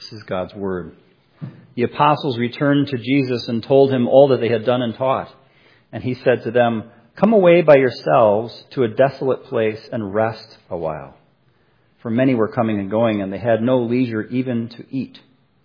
This is God's word. The apostles returned to Jesus and told him all that they had done and taught. And he said to them, "Come away by yourselves to a desolate place and rest a while." For many were coming and going, and they had no leisure even to eat.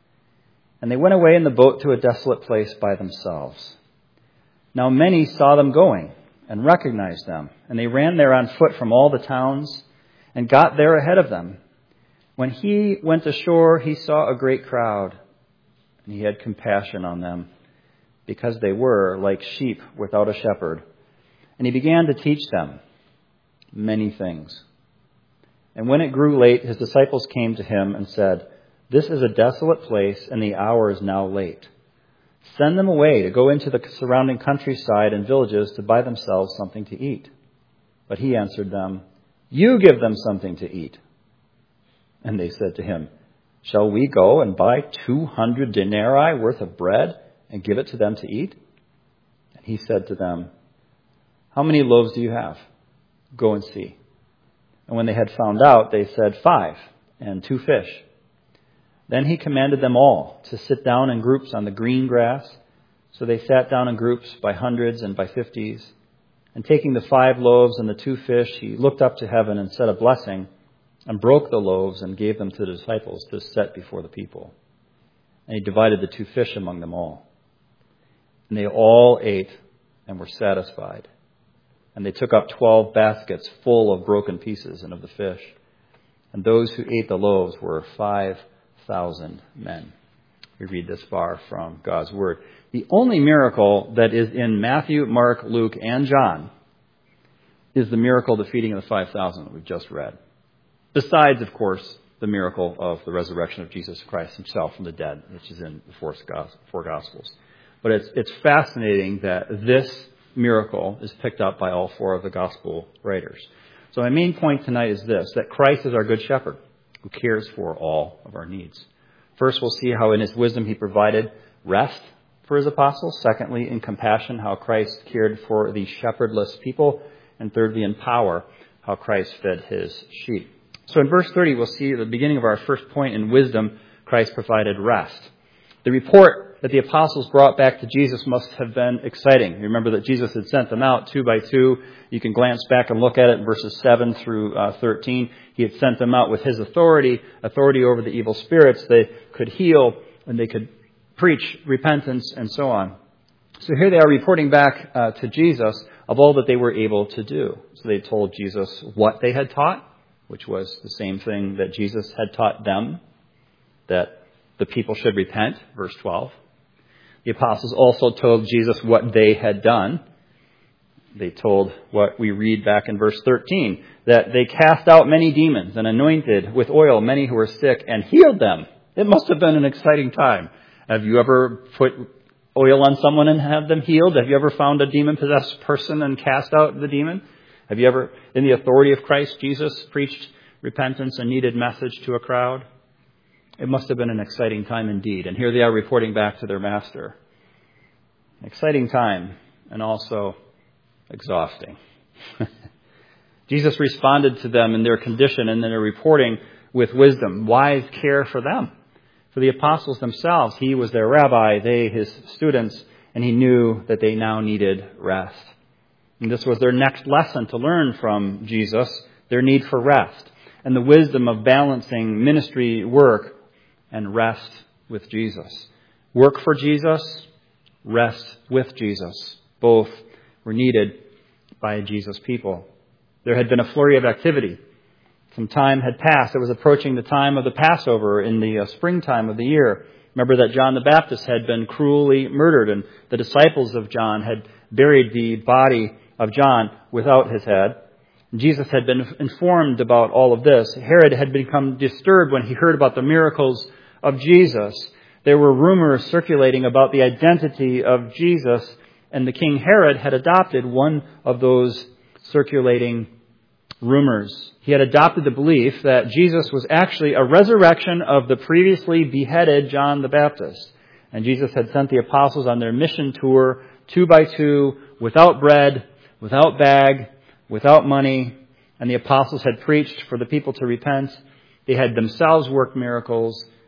And they went away in the boat to a desolate place by themselves. Now many saw them going and recognized them, and they ran there on foot from all the towns and got there ahead of them. When he went ashore, he saw a great crowd, and he had compassion on them, because they were like sheep without a shepherd. And he began to teach them many things. And when it grew late, his disciples came to him and said, "This is a desolate place, and the hour is now late. Send them away to go into the surrounding countryside and villages to buy themselves something to eat." But he answered them, "You give them something to eat." And they said to him, "Shall we go and buy 200 denarii worth of bread and give it to them to eat?" And he said to them, "How many loaves do you have? Go and see." And when they had found out, they said, 5, and 2 fish. Then he commanded them all to sit down in groups on the green grass. So they sat down in groups by hundreds and by 50s. And taking the 5 loaves and the 2 fish, he looked up to heaven and said a blessing, and broke the loaves and gave them to the disciples to set before the people. And he divided the 2 fish among them all. And they all ate and were satisfied. And they took up 12 baskets full of broken pieces and of the fish. And those who ate the loaves were 5,000 men. We read this far from God's word. The only miracle that is in Matthew, Mark, Luke, and John is the miracle of the feeding of the 5,000 that we've just read. Besides, of course, the miracle of the resurrection of Jesus Christ himself from the dead, which is in the 4 Gospels. But it's fascinating that this miracle is picked up by all 4 of the Gospel writers. So my main point tonight is this, that Christ is our good shepherd who cares for all of our needs. First, we'll see how in his wisdom he provided rest for his apostles. Secondly, in compassion, how Christ cared for the shepherdless people. And thirdly, in power, how Christ fed his sheep. So in verse 30, we'll see at the beginning of our first point in wisdom, Christ provided rest. The report that the apostles brought back to Jesus must have been exciting. Remember that Jesus had sent them out 2 by 2. You can glance back and look at it in verses 7 through 13. He had sent them out with his authority over the evil spirits. They could heal and they could preach repentance and so on. So here they are reporting back to Jesus of all that they were able to do. So they told Jesus what they had taught, which was the same thing that Jesus had taught them, that the people should repent, verse 12. The apostles also told Jesus what they had done. They told what we read back in verse 13, that they cast out many demons and anointed with oil many who were sick and healed them. It must have been an exciting time. Have you ever put oil on someone and had them healed? Have you ever found a demon-possessed person and cast out the demon? Have you ever, in the authority of Christ Jesus, preached repentance and needed message to a crowd? It must have been an exciting time indeed. And here they are reporting back to their master. Exciting time and also exhausting. Jesus responded to them in their condition and in their reporting with wisdom, wise care for them. For the apostles themselves, he was their rabbi, they his students, and he knew that they now needed rest. And this was their next lesson to learn from Jesus, their need for rest and the wisdom of balancing ministry work and rest with Jesus. Work for Jesus, rest with Jesus. Both were needed by Jesus' people. There had been a flurry of activity. Some time had passed. It was approaching the time of the Passover in the springtime of the year. Remember that John the Baptist had been cruelly murdered, and the disciples of John had buried the body of John without his head. Jesus had been informed about all of this. Herod had become disturbed when he heard about the miracles of Jesus. There were rumors circulating about the identity of Jesus, and the King Herod had adopted one of those circulating rumors. He had adopted the belief that Jesus was actually a resurrection of the previously beheaded John the Baptist. And Jesus had sent the apostles on their mission tour 2 by 2, without bread, without bag, without money. And the apostles had preached for the people to repent. They had themselves worked miracles.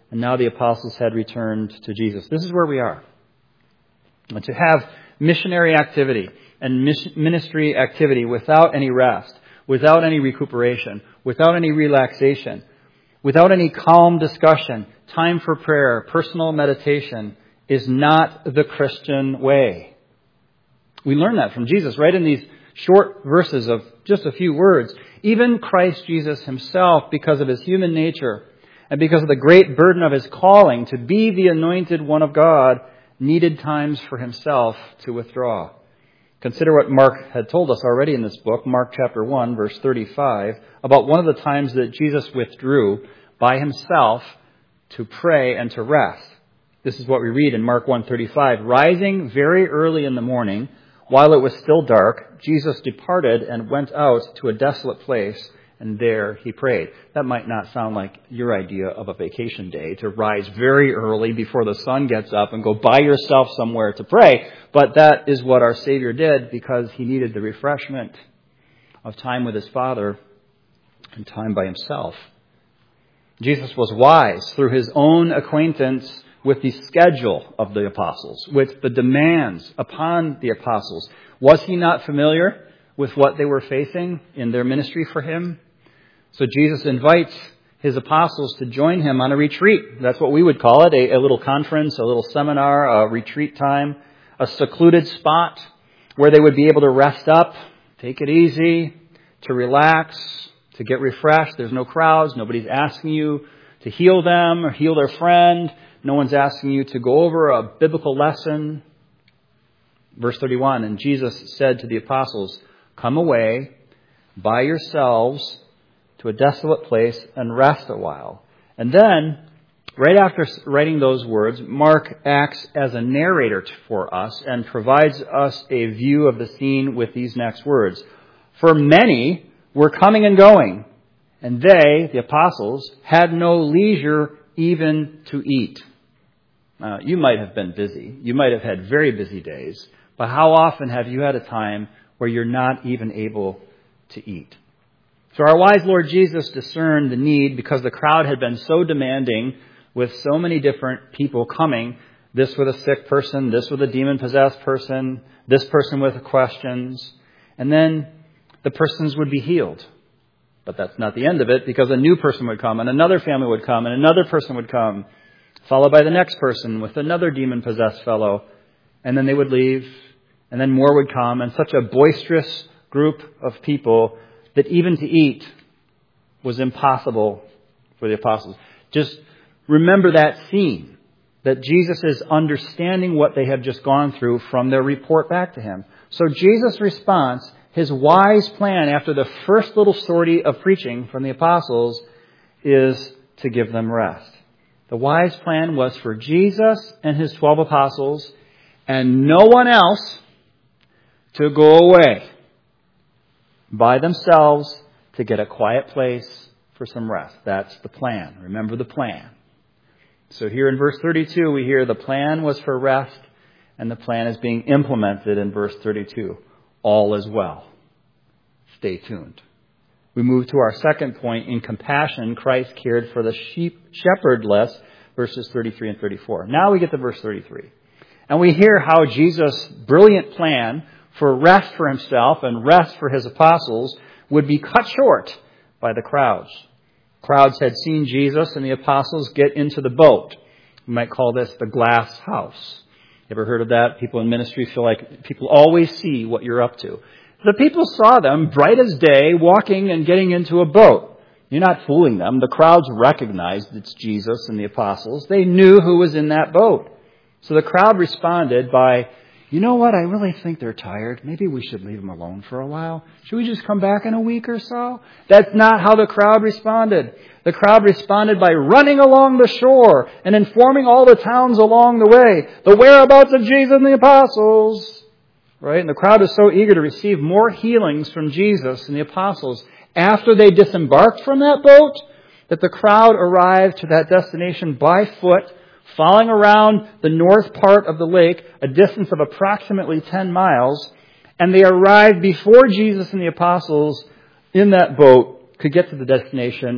and now the apostles had returned to Jesus. This is where we are. And to have missionary activity and ministry activity without any rest, without any recuperation, without any relaxation, without any calm discussion, time for prayer, personal meditation, is not the Christian way. We learn that from Jesus right in these short verses of just a few words. Even Christ Jesus himself, because of his human nature and because of the great burden of his calling to be the anointed one of God, needed times for himself to withdraw. Consider what Mark had told us already in this book, Mark chapter 1, verse 35, about one of the times that Jesus withdrew by himself to pray and to rest. This is what we read in Mark 1:35. Rising very early in the morning, while it was still dark, Jesus departed and went out to a desolate place, and there he prayed. That might not sound like your idea of a vacation day, to rise very early before the sun gets up and go by yourself somewhere to pray. But that is what our Savior did because he needed the refreshment of time with his Father and time by himself. Jesus was wise through his own acquaintance with the schedule of the apostles, with the demands upon the apostles. Was he not familiar with what they were facing in their ministry for him? So Jesus invites his apostles to join him on a retreat. That's what we would call it, a little conference, a little seminar, a retreat time, a secluded spot where they would be able to rest up, take it easy, to relax, to get refreshed. There's no crowds. Nobody's asking you to heal them or heal their friend. No one's asking you to go over a biblical lesson. Verse 31, and Jesus said to the apostles, come away by yourselves to a desolate place and rest a while. And then, right after writing those words, Mark acts as a narrator for us and provides us a view of the scene with these next words. For many were coming and going, and they, the apostles, had no leisure even to eat. You might have been busy. You might have had very busy days. But how often have you had a time where you're not even able to eat? So our wise Lord Jesus discerned the need because the crowd had been so demanding with so many different people coming. This with a sick person, this with a demon-possessed person, this person with questions. And then the persons would be healed. But that's not the end of it because a new person would come and another family would come and another person would come, followed by the next person with another demon-possessed fellow. And then they would leave and then more would come, and such a boisterous group of people that even to eat was impossible for the apostles. Just remember that scene, that Jesus is understanding what they have just gone through from their report back to him. So Jesus' response, his wise plan after the first little sortie of preaching from the apostles, is to give them rest. The wise plan was for Jesus and his 12 apostles and no one else to go away by themselves to get a quiet place for some rest. That's the plan. Remember the plan. So here in verse 32, we hear the plan was for rest, and the plan is being implemented in verse 32. All is well. Stay tuned. We move to our second point. In compassion, Christ cared for the shepherdless, verses 33 and 34. Now we get to verse 33. And we hear how Jesus' brilliant plan for rest for himself and rest for his apostles would be cut short by the crowds. Crowds had seen Jesus and the apostles get into the boat. We might call this the glass house. Ever heard of that? People in ministry feel like people always see what you're up to. The people saw them bright as day walking and getting into a boat. You're not fooling them. The crowds recognized it's Jesus and the apostles. They knew who was in that boat. So the crowd responded by, you know what, I really think they're tired. Maybe we should leave them alone for a while. Should we just come back in a week or so? That's not how the crowd responded. The crowd responded by running along the shore and informing all the towns along the way the whereabouts of Jesus and the apostles. Right? And the crowd was so eager to receive more healings from Jesus and the apostles after they disembarked from that boat that the crowd arrived to that destination by foot, following around the north part of the lake, a distance of approximately 10 miles, and they arrived before Jesus and the apostles in that boat could get to the destination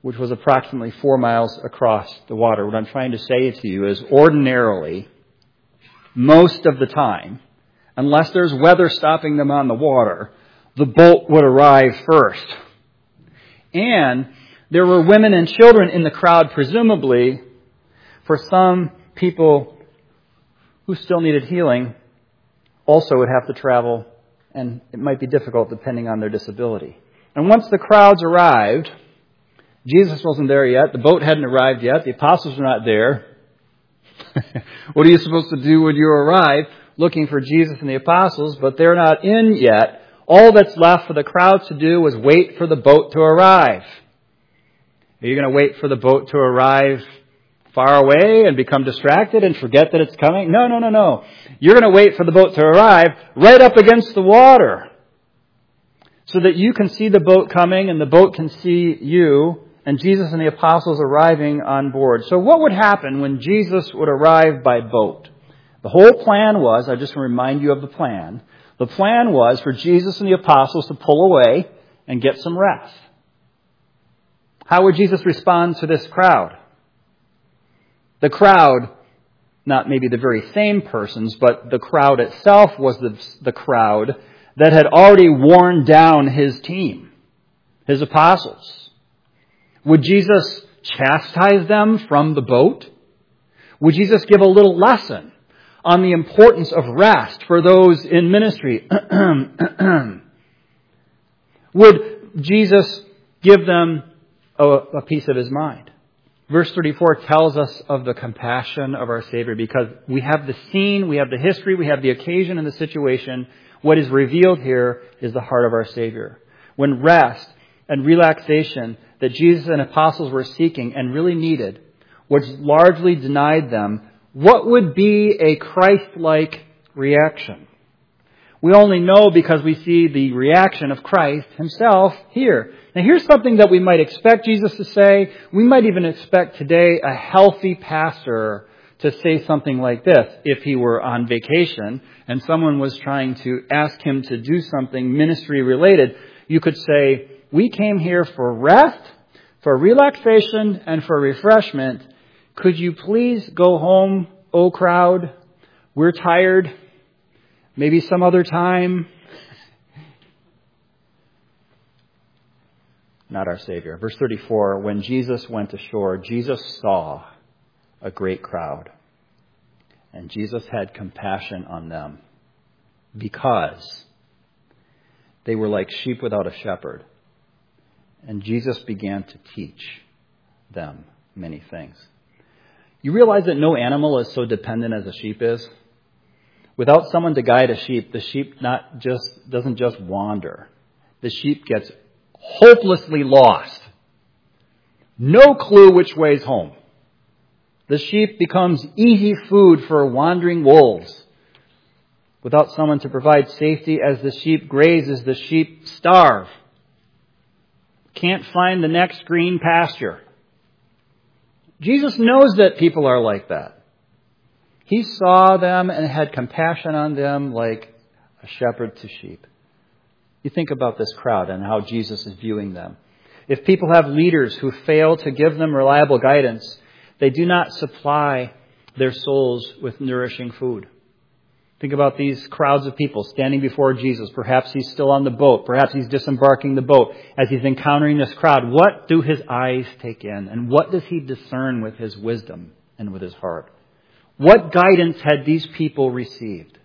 which was approximately 4 miles across the water. What I'm trying to say to you is ordinarily, most of the time, unless there's weather stopping them on the water, the boat would arrive first. And there were women and children in the crowd, presumably, for some people who still needed healing also would have to travel, and it might be difficult depending on their disability. And once the crowds arrived, Jesus wasn't there yet, the boat hadn't arrived yet, the apostles were not there. What are you supposed to do when you arrive? Looking for Jesus and the apostles, but they're not in yet. All that's left for the crowds to do was wait for the boat to arrive. Are you going to wait for the boat to arrive far away and become distracted and forget that it's coming? No. You're going to wait for the boat to arrive right up against the water so that you can see the boat coming and the boat can see you and Jesus and the apostles arriving on board. So what would happen when Jesus would arrive by boat? The whole plan was, I just want to remind you of the plan. The plan was for Jesus and the apostles to pull away and get some rest. How would Jesus respond to this crowd? The crowd, not maybe the very same persons, but the crowd itself was the crowd that had already worn down his team, his apostles. Would Jesus chastise them from the boat? Would Jesus give a little lesson on the importance of rest for those in ministry? Would Jesus give them a piece of his mind? Verse 34 tells us of the compassion of our Savior because we have the scene, we have the history, we have the occasion and the situation. What is revealed here is the heart of our Savior. When rest and relaxation that Jesus and apostles were seeking and really needed was largely denied them, what would be a Christ-like reaction? We only know because we see the reaction of Christ himself here. Now here's something that we might expect Jesus to say. We might even expect today a healthy pastor to say something like this if he were on vacation and someone was trying to ask him to do something ministry related. You could say, we came here for rest, for relaxation, and for refreshment. Could you please go home, O crowd? We're tired. Maybe some other time. Not our Savior. Verse 34, when Jesus went ashore, Jesus saw a great crowd. And Jesus had compassion on them because they were like sheep without a shepherd. And Jesus began to teach them many things. You realize that no animal is so dependent as a sheep is? Without someone to guide a sheep, the sheep doesn't just wander. The sheep gets hopelessly lost. No clue which way's home. The sheep becomes easy food for wandering wolves. Without someone to provide safety as the sheep grazes, the sheep starve. Can't find the next green pasture. Jesus knows that people are like that. He saw them and had compassion on them like a shepherd to sheep. You think about this crowd and how Jesus is viewing them. If people have leaders who fail to give them reliable guidance, they do not supply their souls with nourishing food. Think about these crowds of people standing before Jesus. Perhaps he's still on the boat. Perhaps he's disembarking the boat. As he's encountering this crowd, what do his eyes take in? And what does he discern with his wisdom and with his heart? What guidance had these people received?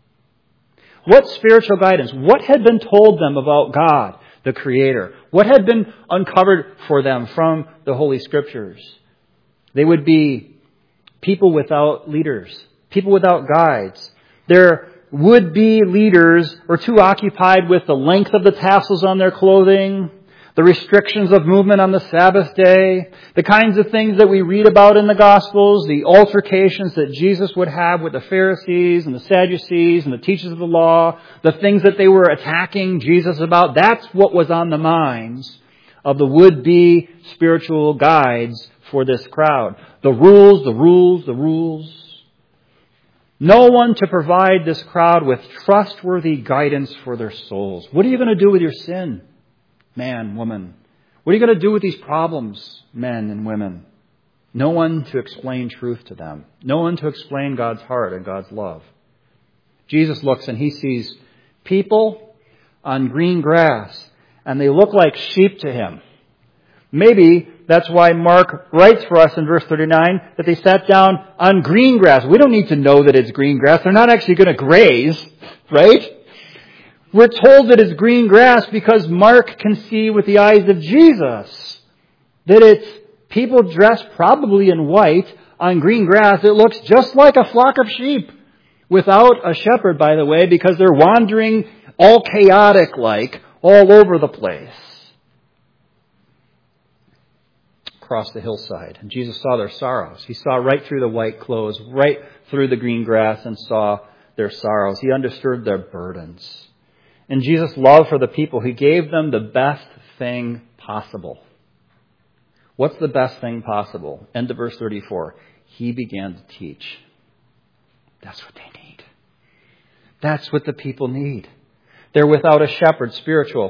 What spiritual guidance? What had been told them about God, the Creator? What had been uncovered for them from the Holy Scriptures? They would be people without leaders, people without guides. Their would-be leaders were too occupied with the length of the tassels on their clothing, the restrictions of movement on the Sabbath day, the kinds of things that we read about in the Gospels, the altercations that Jesus would have with the Pharisees and the Sadducees and the teachers of the law, the things that they were attacking Jesus about. That's what was on the minds of the would-be spiritual guides for this crowd. The rules. No one to provide this crowd with trustworthy guidance for their souls. What are you going to do with your sin, man, woman? What are you going to do with these problems, men and women? No one to explain truth to them. No one to explain God's heart and God's love. Jesus looks and he sees people on green grass, and they look like sheep to him. Maybe that's why Mark writes for us in verse 39 that they sat down on green grass. We don't need to know that it's green grass. They're not actually going to graze, right? We're told that it's green grass because Mark can see with the eyes of Jesus that it's people dressed probably in white on green grass. It looks just like a flock of sheep without a shepherd, by the way, because they're wandering all chaotic like all over the place. Across the hillside. And Jesus saw their sorrows. He saw right through the white clothes, right through the green grass, and saw their sorrows. He understood their burdens. In Jesus' love for the people, he gave them the best thing possible. What's the best thing possible? End of verse 34. He began to teach. That's what they need. That's what the people need. They're without a shepherd, spiritual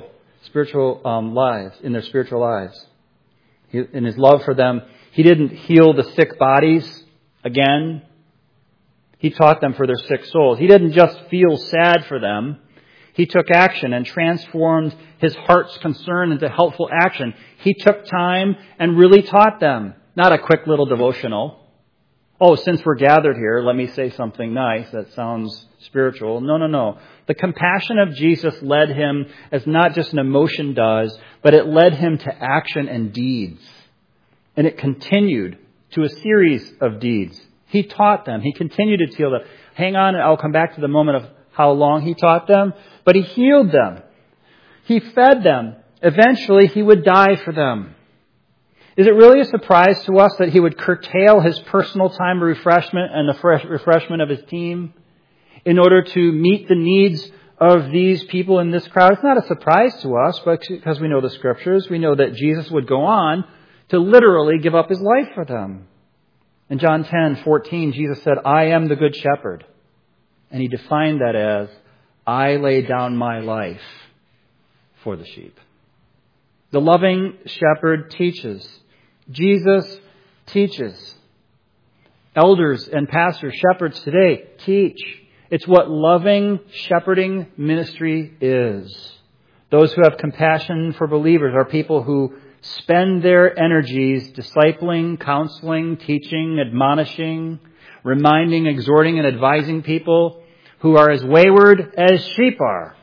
lives, in their spiritual lives. In his love for them, he didn't heal the sick bodies again. He taught them for their sick souls. He didn't just feel sad for them. He took action and transformed his heart's concern into helpful action. He took time and really taught them. Not a quick little devotional. Oh, since we're gathered here, let me say something nice that sounds spiritual. No. The compassion of Jesus led him as not just an emotion does, but it led him to action and deeds. And it continued to a series of deeds. He taught them. He continued to heal them. Hang on, I'll come back to the moment of how long he taught them. But he healed them. He fed them. Eventually, he would die for them. Is it really a surprise to us that he would curtail his personal time of refreshment and the refreshment of his team in order to meet the needs of these people in this crowd? It's not a surprise to us, but because we know the Scriptures, we know that Jesus would go on to literally give up his life for them. In John 10:14, Jesus said, I am the good shepherd. And he defined that as, I lay down my life for the sheep. The loving shepherd teaches. Jesus teaches. Elders and pastors, shepherds today teach. It's what loving shepherding ministry is. Those who have compassion for believers are people who spend their energies discipling, counseling, teaching, admonishing, reminding, exhorting, and advising people who are as wayward as sheep are.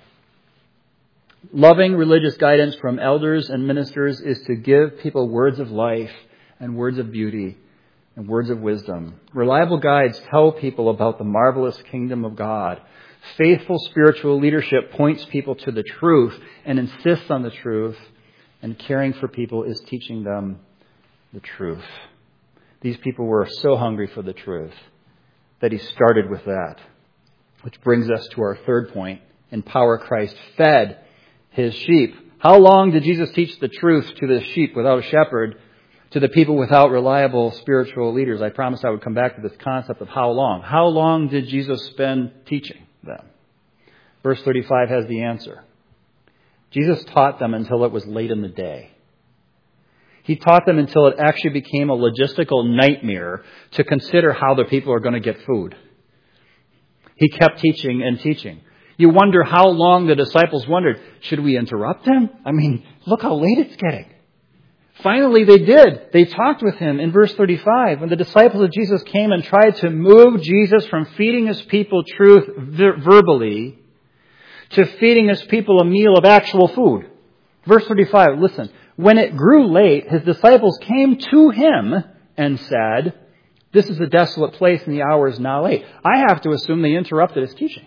Loving religious guidance from elders and ministers is to give people words of life and words of beauty and words of wisdom. Reliable guides tell people about the marvelous kingdom of God. Faithful spiritual leadership points people to the truth and insists on the truth. And caring for people is teaching them the truth. These people were so hungry for the truth that he started with that. Which brings us to our third point. Empower Christ fed his sheep. How long did Jesus teach the truth to the sheep without a shepherd, to the people without reliable spiritual leaders? I promised I would come back to this concept of how long. How long did Jesus spend teaching them? Verse 35 has the answer. Jesus taught them until it was late in the day. He taught them until it actually became a logistical nightmare to consider how the people are going to get food. He kept teaching and teaching. You wonder how long the disciples wondered, should we interrupt him? I mean, look how late it's getting. Finally, they did. They talked with him in verse 35. When the disciples of Jesus came and tried to move Jesus from feeding his people truth verbally to feeding his people a meal of actual food. Verse 35, listen. When it grew late, his disciples came to him and said, this is a desolate place and the hour is now late. I have to assume they interrupted his teaching.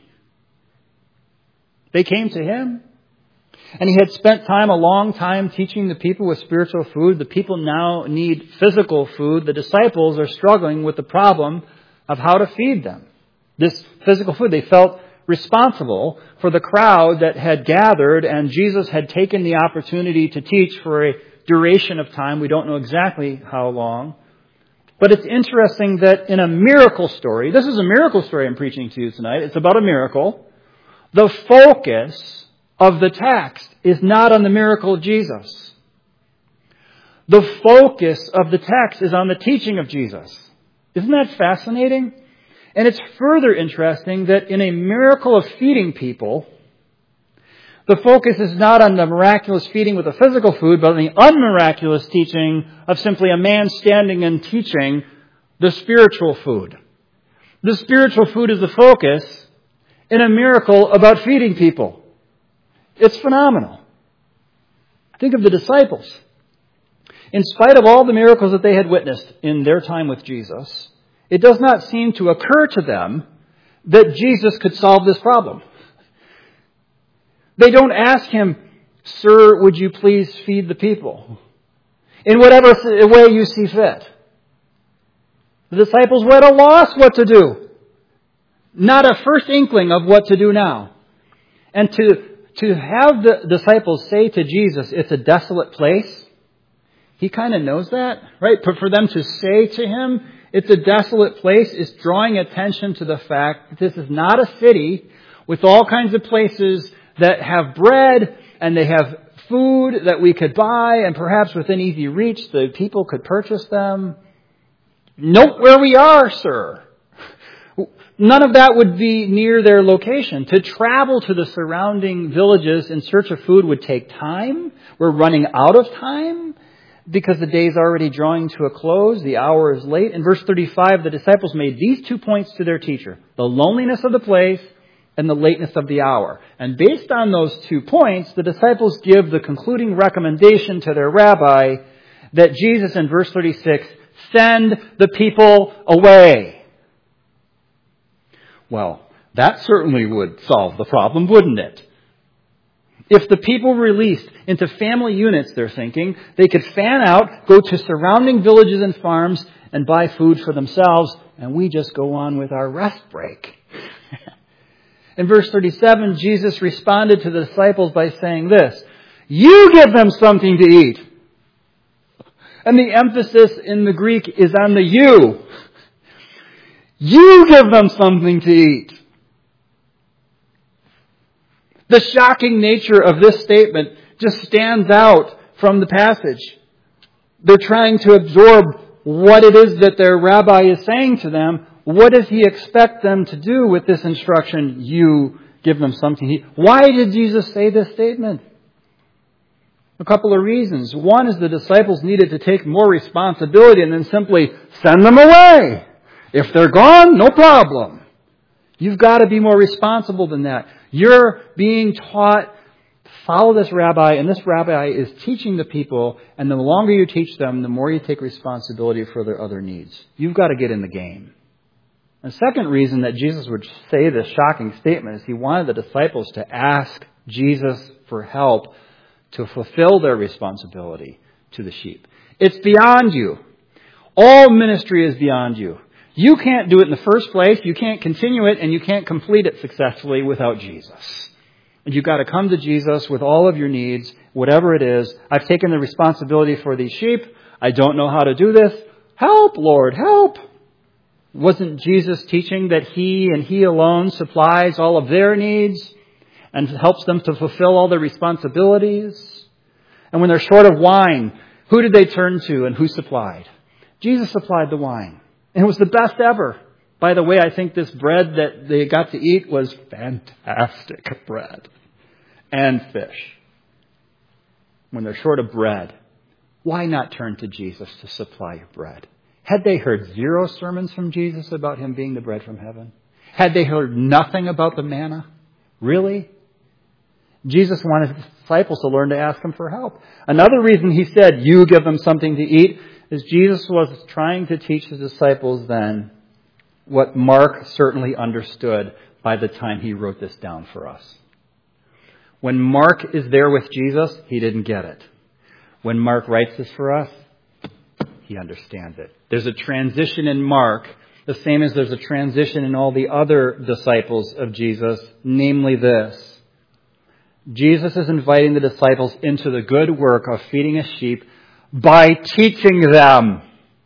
They came to him, and he had spent a long time teaching the people with spiritual food. The people now need physical food. The disciples are struggling with the problem of how to feed them. This physical food, they felt responsible for the crowd that had gathered, and Jesus had taken the opportunity to teach for a duration of time. We don't know exactly how long. But it's interesting that in a miracle story, this is a miracle story I'm preaching to you tonight. It's about a miracle. The focus of the text is not on the miracle of Jesus. The focus of the text is on the teaching of Jesus. Isn't that fascinating? And it's further interesting that in a miracle of feeding people, the focus is not on the miraculous feeding with the physical food, but on the unmiraculous teaching of simply a man standing and teaching the spiritual food. The spiritual food is the focus in a miracle about feeding people. It's phenomenal. Think of the disciples. In spite of all the miracles that they had witnessed in their time with Jesus, it does not seem to occur to them that Jesus could solve this problem. They don't ask him, "Sir, would you please feed the people?" in whatever way you see fit. The disciples were at a loss what to do. Not a first inkling of what to do now. And to have the disciples say to Jesus, "It's a desolate place," he kind of knows that, right? But for them to say to him, "It's a desolate place," is drawing attention to the fact that this is not a city with all kinds of places that have bread and they have food that we could buy and perhaps within easy reach the people could purchase them. Note where we are, sir. None of that would be near their location. To travel to the surrounding villages in search of food would take time. We're running out of time because the day is already drawing to a close. The hour is late. In verse 35, the disciples made these 2 points to their teacher: the loneliness of the place and the lateness of the hour. And based on those 2 points, the disciples give the concluding recommendation to their rabbi that Jesus, in verse 36, send the people away. Well, that certainly would solve the problem, wouldn't it? If the people were released into family units, they're thinking, they could fan out, go to surrounding villages and farms, and buy food for themselves, and we just go on with our rest break. In verse 37, Jesus responded to the disciples by saying this: "You give them something to eat." And the emphasis in the Greek is on the you. You give them something to eat. The shocking nature of this statement just stands out from the passage. They're trying to absorb what it is that their rabbi is saying to them. What does he expect them to do with this instruction? You give them something to eat. Why did Jesus say this statement? A couple of reasons. One is the disciples needed to take more responsibility and then simply send them away. If they're gone, no problem. You've got to be more responsible than that. You're being taught, follow this rabbi, and this rabbi is teaching the people, and the longer you teach them, the more you take responsibility for their other needs. You've got to get in the game. The second reason that Jesus would say this shocking statement is he wanted the disciples to ask Jesus for help to fulfill their responsibility to the sheep. It's beyond you. All ministry is beyond you. You can't do it in the first place. You can't continue it, and you can't complete it successfully without Jesus. And you've got to come to Jesus with all of your needs, whatever it is. I've taken the responsibility for these sheep. I don't know how to do this. Help, Lord, help. Wasn't Jesus teaching that He and He alone supplies all of their needs and helps them to fulfill all their responsibilities? And when they're short of wine, who did they turn to and who supplied? Jesus supplied the wine. And it was the best ever. By the way, I think this bread that they got to eat was fantastic bread. And fish. When they're short of bread, why not turn to Jesus to supply your bread? Had they heard 0 sermons from Jesus about Him being the bread from heaven? Had they heard nothing about the manna? Really? Jesus wanted His disciples to learn to ask Him for help. Another reason He said, you give them something to eat, is Jesus was trying to teach His disciples then what Mark certainly understood by the time he wrote this down for us. When Mark is there with Jesus, he didn't get it. When Mark writes this for us, he understands it. There's a transition in Mark, the same as there's a transition in all the other disciples of Jesus, namely this. Jesus is inviting the disciples into the good work of feeding his sheep by teaching them.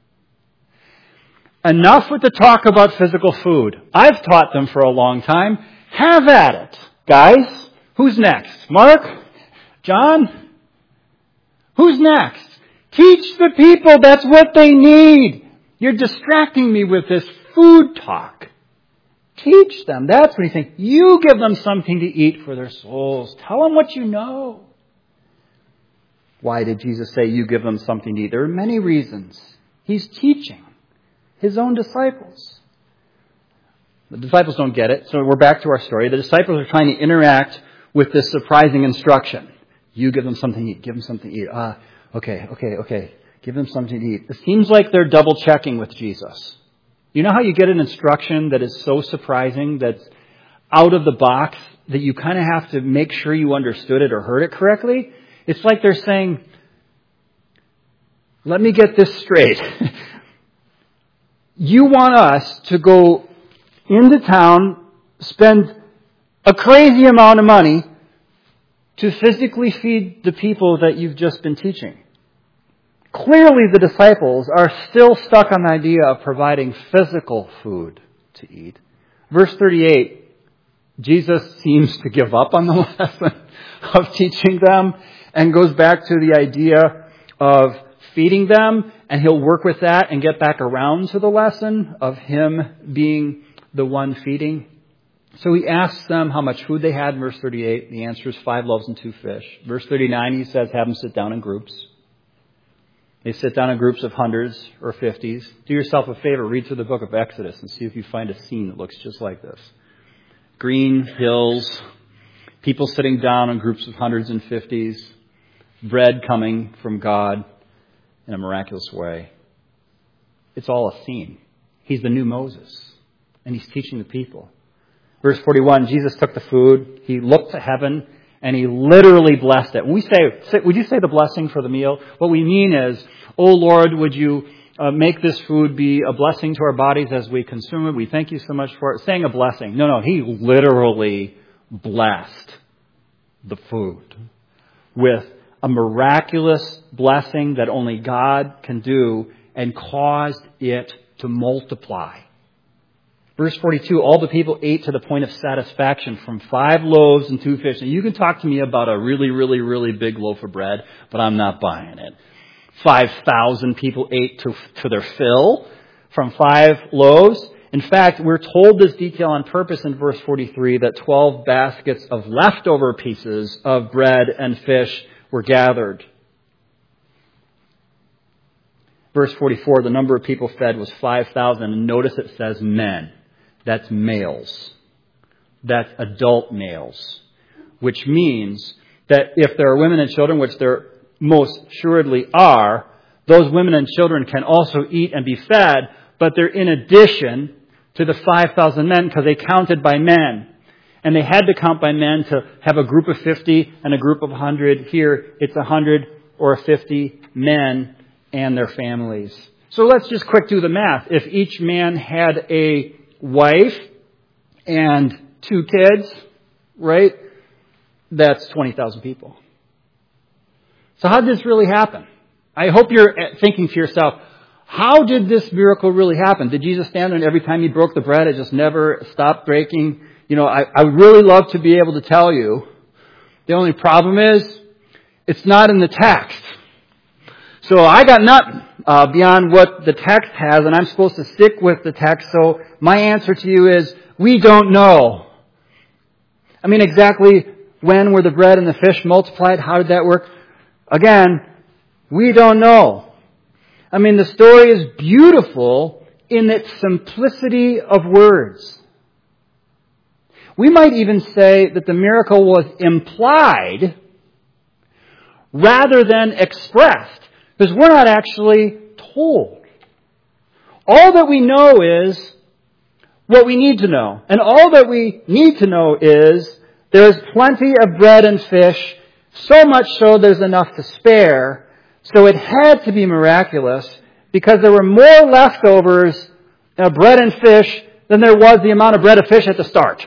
Enough with the talk about physical food. I've taught them for a long time. Have at it. Guys, who's next? Mark? John? Who's next? Teach the people. That's what they need. You're distracting me with this food talk. Teach them. That's what he's saying. You give them something to eat for their souls. Tell them what you know. Why did Jesus say you give them something to eat? There are many reasons. He's teaching his own disciples. The disciples don't get it, so we're back to our story. The disciples are trying to interact with this surprising instruction. You give them something to eat. Give them something to eat. Okay. Give them something to eat. It seems like they're double checking with Jesus. You know how you get an instruction that is so surprising, that's out of the box, that you kind of have to make sure you understood it or heard it correctly? It's like they're saying, let me get this straight. You want us to go into town, spend a crazy amount of money to physically feed the people that you've just been teaching. Clearly the disciples are still stuck on the idea of providing physical food to eat. Verse 38, Jesus seems to give up on the lesson of teaching them and goes back to the idea of feeding them, and he'll work with that and get back around to the lesson of him being the one feeding. So he asks them how much food they had in verse 38. The answer is 5 loaves and 2 fish. Verse 39, he says, have them sit down in groups. They sit down in groups of hundreds or 50s. Do yourself a favor, read through the book of Exodus and see if you find a scene that looks just like this. Green hills, people sitting down in groups of hundreds and 50s, bread coming from God in a miraculous way. It's all a scene. He's the new Moses, and he's teaching the people. Verse 41, Jesus took the food, he looked to heaven, and he literally blessed it. When we say, would you say the blessing for the meal? What we mean is, oh Lord, would you make this food be a blessing to our bodies as we consume it? We thank you so much for it. Saying a blessing. No, he literally blessed the food with a miraculous blessing that only God can do, and caused it to multiply. Verse 42, all the people ate to the point of satisfaction from 5 loaves and 2 fish. And you can talk to me about a really, really, really big loaf of bread, but I'm not buying it. 5,000 people ate to their fill from 5 loaves. In fact, we're told this detail on purpose in verse 43, that 12 baskets of leftover pieces of bread and fish were gathered. Verse 44, the number of people fed was 5,000. And notice it says men. That's males. That's adult males. Which means that if there are women and children, which there most assuredly are, those women and children can also eat and be fed, but they're in addition to the 5,000 men, because they counted by men. And they had to count by men to have a group of 50 and a group of 100. Here, it's 100 or 50 men and their families. So let's just quick do the math. If each man had a wife and 2 kids, right? That's 20,000 people. So how did this really happen? I hope you're thinking to yourself, how did this miracle really happen? Did Jesus stand there and every time he broke the bread, it just never stopped breaking? You know, I would really love to be able to tell you. The only problem is, it's not in the text. So I got nothing beyond what the text has, and I'm supposed to stick with the text. So my answer to you is, we don't know. I mean, exactly when were the bread and the fish multiplied? How did that work? Again, we don't know. I mean, the story is beautiful in its simplicity of words. We might even say that the miracle was implied rather than expressed, because we're not actually told. All that we know is what we need to know. And all that we need to know is there's plenty of bread and fish, so much so there's enough to spare. So it had to be miraculous because there were more leftovers of bread and fish than there was the amount of bread and fish at the start.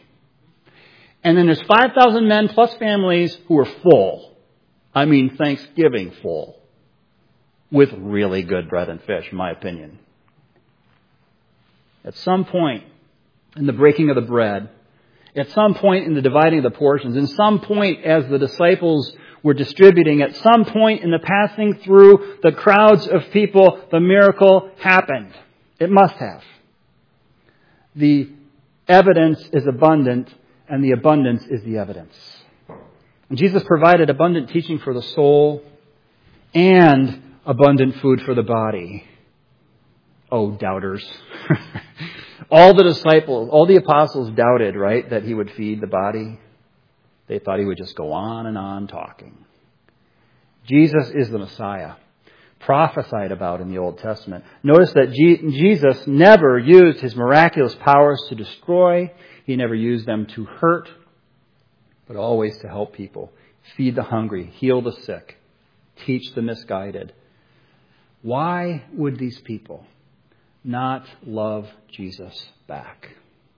And then there's 5,000 men plus families who are full. I mean, Thanksgiving full. With really good bread and fish, in my opinion. At some point in the breaking of the bread, At some point in the dividing of the portions, in some point as the disciples were distributing, at some point in the passing through the crowds of people, the miracle happened. It must have. The evidence is abundant, and the abundance is the evidence. And Jesus provided abundant teaching for the soul and abundant food for the body. Oh, doubters. All the apostles doubted, right, that he would feed the body. They thought he would just go on and on talking. Jesus is the Messiah, prophesied about in the Old Testament. Notice that Jesus never used his miraculous powers to destroy. He never used them to hurt, but always to help people, feed the hungry, heal the sick, teach the misguided. Why would these people not love Jesus back?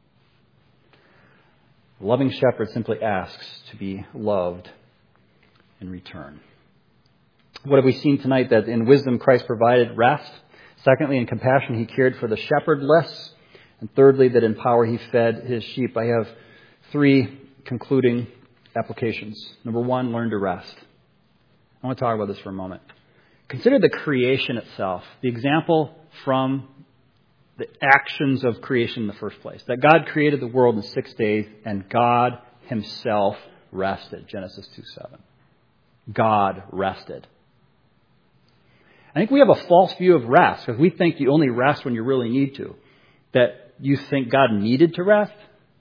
A loving shepherd simply asks to be loved in return. What have we seen tonight? That in wisdom Christ provided rest. Secondly, in compassion he cared for the shepherdless. And thirdly, that in power he fed his sheep. I have 3 concluding applications. Number 1, learn to rest. I want to talk about this for a moment. Consider the creation itself, the example from the actions of creation in the first place. That God created the world in 6 days, and God himself rested. Genesis 2:7. God rested. I think we have a false view of rest, because we think you only rest when you really need to. That you think God needed to rest.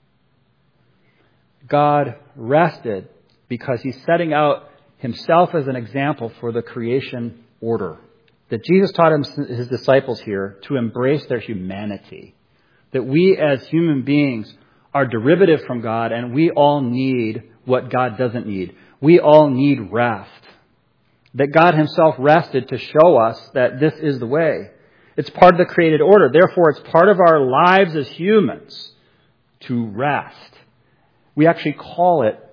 God rested because he's setting out himself as an example for the creation order. That Jesus taught his disciples here to embrace their humanity. That we as human beings are derivative from God, and we all need what God doesn't need. We all need rest. That God himself rested to show us that this is the way. It's part of the created order. Therefore, it's part of our lives as humans to rest. We actually call it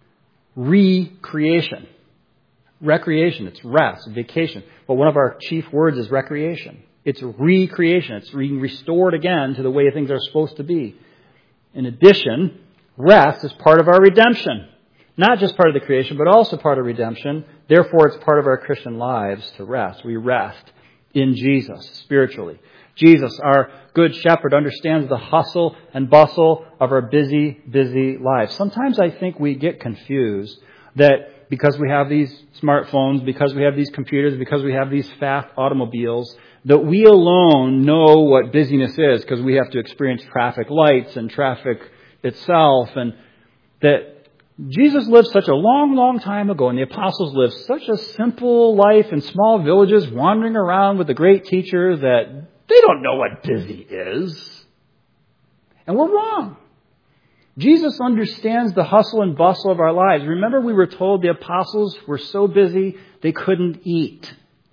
recreation. Recreation, it's rest, vacation. But one of our chief words is recreation. It's recreation. It's being restored again to the way things are supposed to be. In addition, rest is part of our redemption. Not just part of the creation, but also part of redemption. Therefore, it's part of our Christian lives to rest. We rest in Jesus spiritually. Jesus, our good shepherd, understands the hustle and bustle of our busy, busy lives. Sometimes I think we get confused that because we have these smartphones, because we have these computers, because we have these fast automobiles, that we alone know what busyness is because we have to experience traffic lights and traffic itself. And that Jesus lived such a long, long time ago, and the apostles lived such a simple life in small villages, wandering around with a great teacher, that they don't know what busy is. And we're wrong. Jesus understands the hustle and bustle of our lives. Remember, we were told the apostles were so busy they couldn't eat.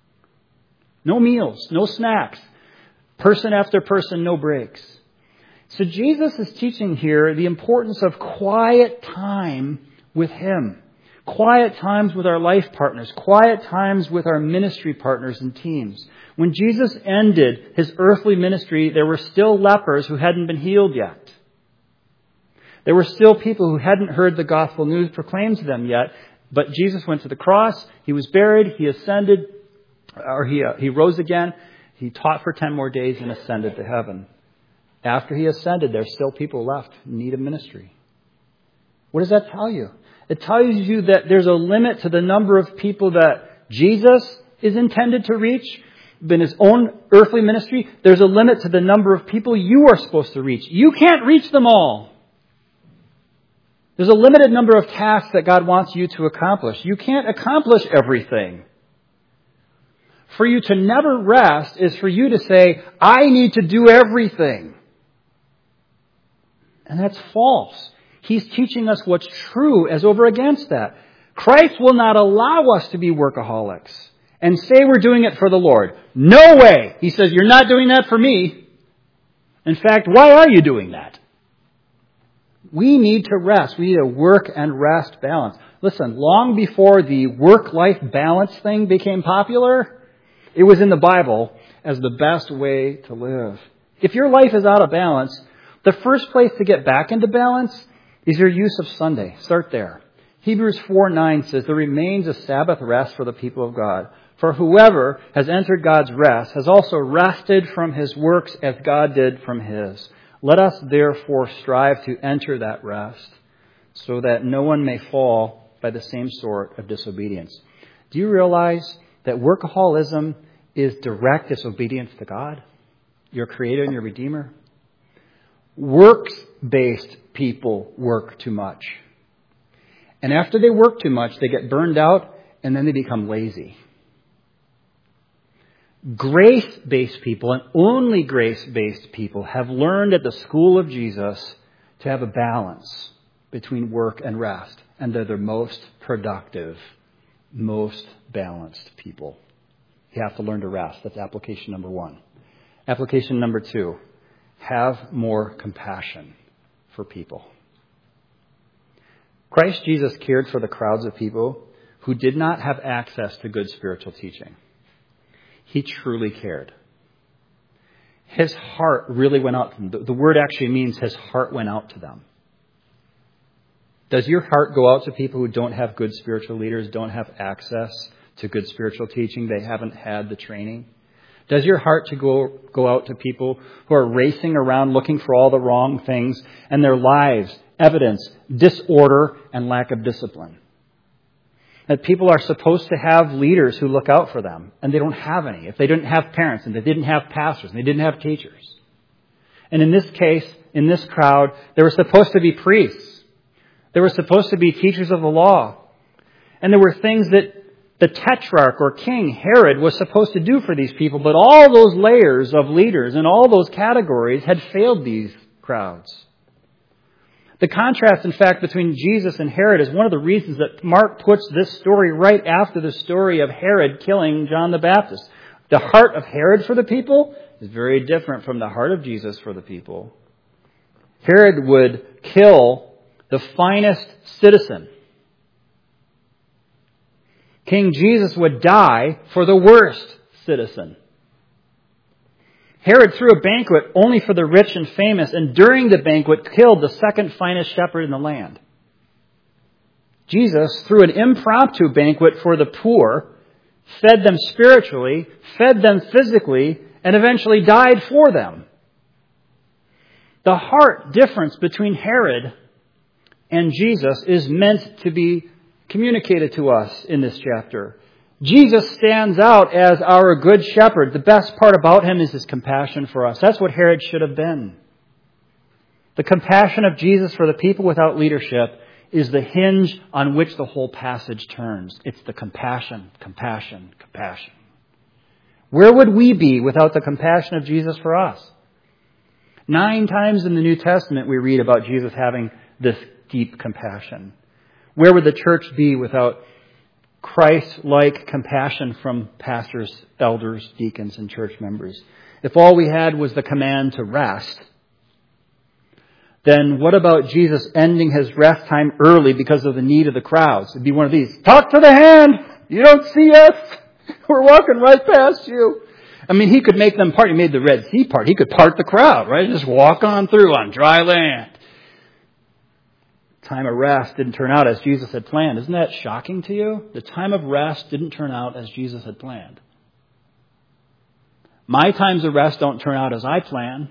No meals, no snacks. Person after person, no breaks. So Jesus is teaching here the importance of quiet time with him. Quiet times with our life partners. Quiet times with our ministry partners and teams. When Jesus ended his earthly ministry, there were still lepers who hadn't been healed yet. There were still people who hadn't heard the gospel news proclaimed to them yet. But Jesus went to the cross. He was buried. He ascended, or he rose again. He taught for 10 more days and ascended to heaven. After he ascended, there's still people left in need of ministry. What does that tell you? It tells you that there's a limit to the number of people that Jesus is intended to reach. In his own earthly ministry, there's a limit to the number of people you are supposed to reach. You can't reach them all. There's a limited number of tasks that God wants you to accomplish. You can't accomplish everything. For you to never rest is for you to say, I need to do everything. And that's false. He's teaching us what's true as over against that. Christ will not allow us to be workaholics and say we're doing it for the Lord. No way. He says, you're not doing that for me. In fact, why are you doing that? We need to rest. We need a work and rest balance. Listen, long before the work-life balance thing became popular, it was in the Bible as the best way to live. If your life is out of balance, the first place to get back into balance is your use of Sunday. Start there. Hebrews 4:9 says, there remains a Sabbath rest for the people of God. For whoever has entered God's rest has also rested from his works as God did from his. Let us therefore strive to enter that rest so that no one may fall by the same sort of disobedience. Do you realize that workaholism is direct disobedience to God, your Creator and your Redeemer? Works-based people work too much. And after they work too much, they get burned out and then they become lazy. Grace-based people, and only grace-based people, have learned at the school of Jesus to have a balance between work and rest. And they're the most productive, most balanced people. You have to learn to rest. That's application number 1. Application number 2, have more compassion for people. Christ Jesus cared for the crowds of people who did not have access to good spiritual teaching. He truly cared. His heart really went out to them. The word actually means his heart went out to them. Does your heart go out to people who don't have good spiritual leaders, don't have access to good spiritual teaching? They haven't had the training? Does your heart to go out to people who are racing around looking for all the wrong things and their lives, evidence, disorder, and lack of discipline? That people are supposed to have leaders who look out for them, and they don't have any. If they didn't have parents, and they didn't have pastors, and they didn't have teachers. And in this case, in this crowd, there were supposed to be priests. There were supposed to be teachers of the law. And there were things that the tetrarch or king, Herod, was supposed to do for these people, but all those layers of leaders and all those categories had failed these crowds. The contrast, in fact, between Jesus and Herod is one of the reasons that Mark puts this story right after the story of Herod killing John the Baptist. The heart of Herod for the people is very different from the heart of Jesus for the people. Herod would kill the finest citizen. King Jesus would die for the worst citizen. Herod threw a banquet only for the rich and famous, and during the banquet killed the second finest shepherd in the land. Jesus threw an impromptu banquet for the poor, fed them spiritually, fed them physically, and eventually died for them. The heart difference between Herod and Jesus is meant to be communicated to us in this chapter. Jesus stands out as our good shepherd. The best part about him is his compassion for us. That's what Herod should have been. The compassion of Jesus for the people without leadership is the hinge on which the whole passage turns. It's the compassion, compassion, compassion. Where would we be without the compassion of Jesus for us? 9 times in the New Testament we read about Jesus having this deep compassion. Where would the church be without Christ-like compassion from pastors, elders, deacons, and church members? If all we had was the command to rest, then what about Jesus ending his rest time early because of the need of the crowds? It'd be one of these, talk to the hand! You don't see us! We're walking right past you. I mean, he could make them part. He made the Red Sea part. He could part the crowd, right? Just walk on through on dry land. Time of rest didn't turn out as Jesus had planned. Isn't that shocking to you? The time of rest didn't turn out as Jesus had planned. My times of rest don't turn out as I plan.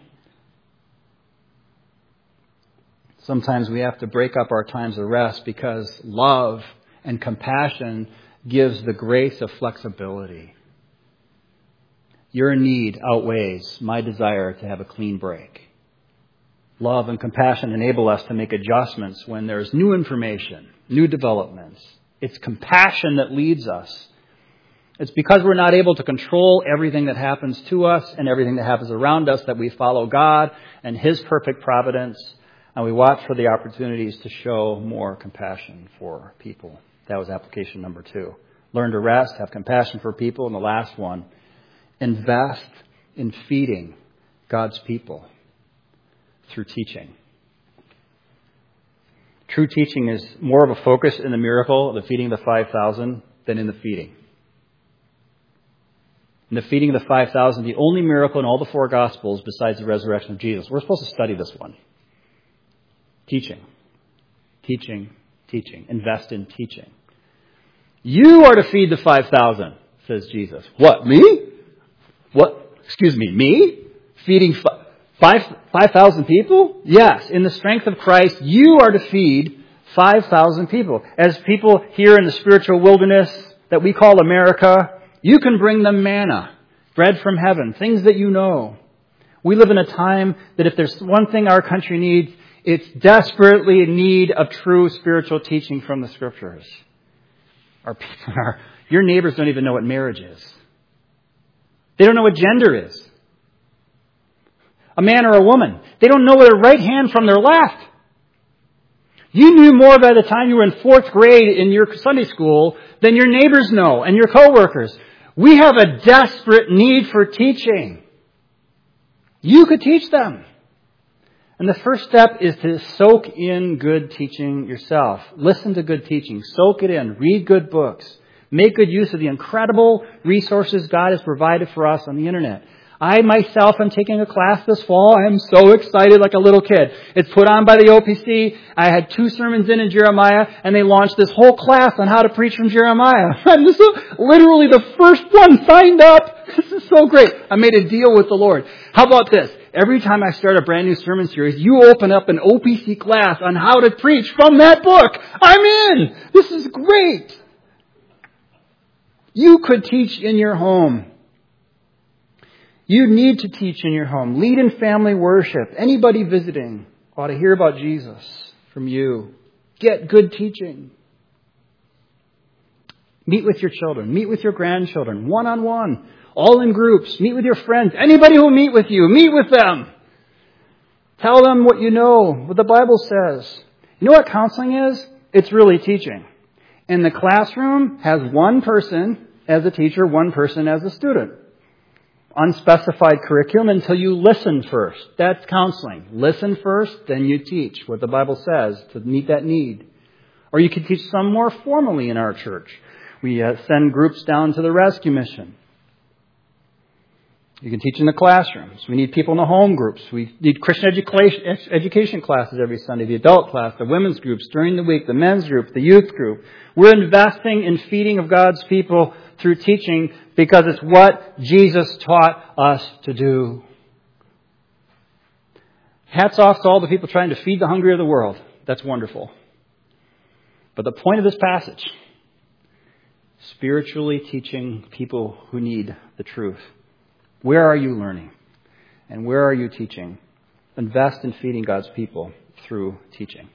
Sometimes we have to break up our times of rest because love and compassion gives the grace of flexibility. Your need outweighs my desire to have a clean break. Love and compassion enable us to make adjustments when there's new information, new developments. It's compassion that leads us. It's because we're not able to control everything that happens to us and everything that happens around us that we follow God and his perfect providence, and we watch for the opportunities to show more compassion for people. That was application number 2. Learn to rest, have compassion for people. And the last one, invest in feeding God's people through teaching. True teaching is more of a focus in the miracle of the feeding of the 5,000 than in the feeding. In the feeding of the 5,000, the only miracle in all the 4 Gospels besides the resurrection of Jesus. We're supposed to study this one. Teaching. teaching, teaching. Invest in teaching. You are to feed the 5,000, says Jesus. What, me? What? Excuse me, me? Feeding 5,000 people? Yes, in the strength of Christ, you are to feed 5,000 people. As people here in the spiritual wilderness that we call America, you can bring them manna, bread from heaven, things that you know. We live in a time that if there's one thing our country needs, it's desperately in need of true spiritual teaching from the Scriptures. Your neighbors don't even know what marriage is. They don't know what gender is. A man or a woman. They don't know their right hand from their left. You knew more by the time you were in 4th grade in your Sunday school than your neighbors know and your coworkers. We have a desperate need for teaching. You could teach them. And the first step is to soak in good teaching yourself. Listen to good teaching. Soak it in. Read good books. Make good use of the incredible resources God has provided for us on the internet. I myself am taking a class this fall. I am so excited like a little kid. It's put on by the OPC. I had 2 sermons in Jeremiah, and they launched this whole class on how to preach from Jeremiah. And this is literally the first one signed up. This is so great. I made a deal with the Lord. How about this? Every time I start a brand new sermon series, you open up an OPC class on how to preach from that book. I'm in. This is great. You could teach in your home. You need to teach in your home. Lead in family worship. Anybody visiting ought to hear about Jesus from you. Get good teaching. Meet with your children. Meet with your grandchildren. One-on-one. All in groups. Meet with your friends. Anybody who will meet with you, meet with them. Tell them what you know, what the Bible says. You know what counseling is? It's really teaching. And the classroom has one person as a teacher, one person as a student. Unspecified curriculum until you listen first. That's counseling. Listen first, then you teach what the Bible says to meet that need. Or you can teach some more formally in our church. We send groups down to the rescue mission. You can teach in the classrooms. We need people in the home groups. We need Christian education classes every Sunday, the adult class, the women's groups during the week, the men's group, the youth group. We're investing in feeding of God's people through teaching because it's what Jesus taught us to do. Hats off to all the people trying to feed the hungry of the world. That's wonderful. But the point of this passage, spiritually teaching people who need the truth. Where are you learning? And where are you teaching? Invest in feeding God's people through teaching.